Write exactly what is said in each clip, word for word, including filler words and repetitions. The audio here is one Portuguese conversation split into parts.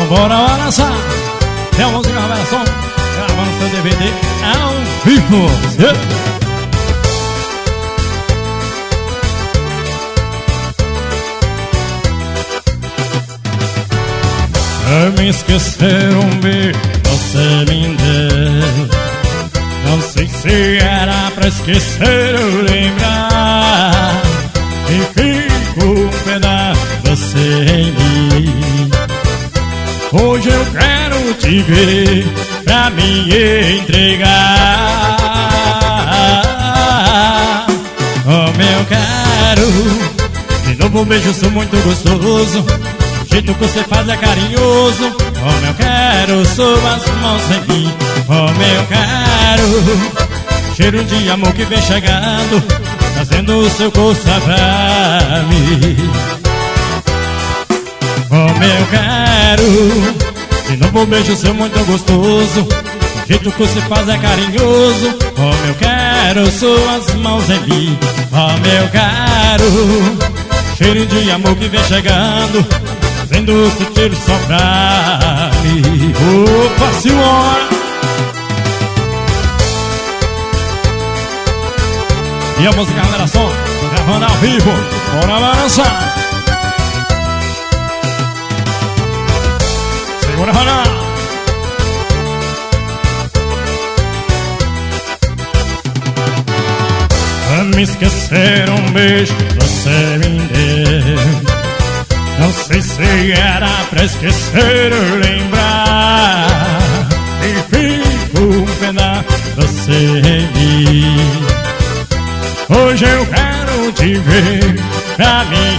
Bora balançar. Tem a música Revelação, gravando seu D V D ao vivo. Pra me esquecer um beijo você me deu. Não sei se era pra esquecer ou lembrar. E fico um pedaço de você em mim. Hoje eu quero te ver pra me entregar. Oh, meu caro, de novo um beijo sou muito gostoso. O jeito que você faz é carinhoso. Oh, meu caro, suas mãos em mim. Oh, meu caro, cheiro de amor que vem chegando, trazendo o seu gosto pra mim. Oh, meu caro, de novo um beijo seu muito gostoso. O jeito que você faz é carinhoso. Oh, meu caro, suas mãos em mim. Oh, meu caro, cheiro de amor que vem chegando, trazendo o seu cheiro só pra mim. Opa, senhora! E a música Revelação, gravando ao vivo. Bora balançar. Segura, Rana. Pra me esquecer um beijo você me deu. Não sei se era pra esquecer ou lembrar. E fico um pedaço de você em mim. Hoje eu quero te ver pra me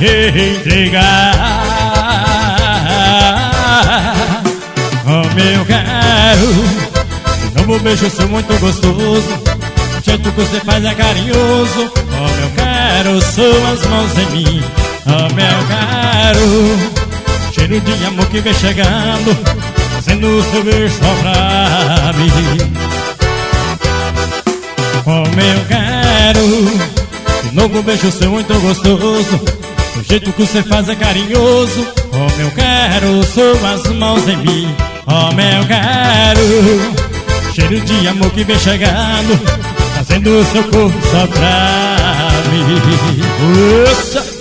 entregar. Oh, meu caro, de novo beijo sou muito gostoso. O jeito que você faz é carinhoso. Oh, meu caro, suas mãos em mim. Oh, meu caro, cheiro de amor que vem chegando, fazendo o seu beijo só pra mim. Oh, meu caro, de novo beijo seu muito gostoso. O jeito que você faz é carinhoso. Oh, meu caro, suas mãos em mim. Oh, meu caro, cheiro de amor que vem chegando, fazendo o seu corpo só pra mim. Uça!